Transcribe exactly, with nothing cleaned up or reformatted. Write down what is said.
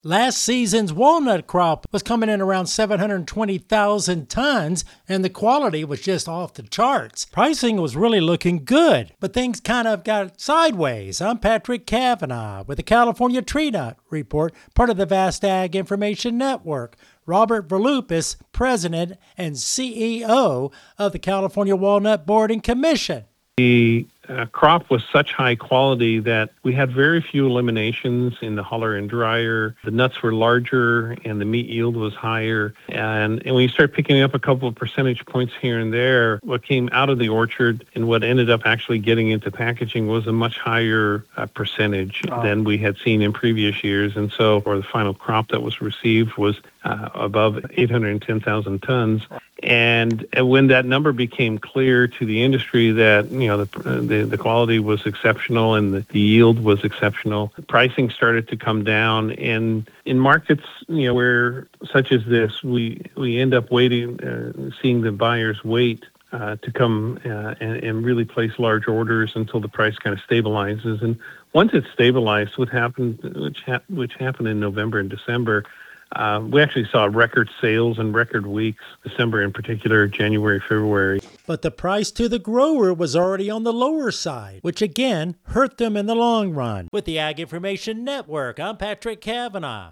Last season's walnut crop was coming in around seven hundred twenty thousand tons, and the quality was just off the charts. Pricing was really looking good, but things kind of got sideways. I'm Patrick Cavanaugh with the California Tree Nut Report, part of the Vast Ag Information Network. Robert Verloop is president and C E O of the California Walnut Board and Commission. The uh, crop was such high quality that we had very few eliminations in the huller and dryer. The nuts were larger and the meat yield was higher. And, and when you start picking up a couple of percentage points here and there, what came out of the orchard and what ended up actually getting into packaging was a much higher uh, percentage wow. than we had seen in previous years. And so for the final crop that was received was uh, above eight hundred ten thousand tons. And when that number became clear to the industry that, you know, the the, the quality was exceptional and the, the yield was exceptional, the pricing started to come down. And in markets, you know, where such as this, we, we end up waiting, uh, seeing the buyers wait uh, to come uh, and, and really place large orders until the price kind of stabilizes. And once it stabilized, what happened, which, ha- which happened in November and December, Uh, we actually saw record sales and record weeks, December in particular, January, February. But the price to the grower was already on the lower side, which again hurt them in the long run. With the Ag Information Network, I'm Patrick Cavanaugh.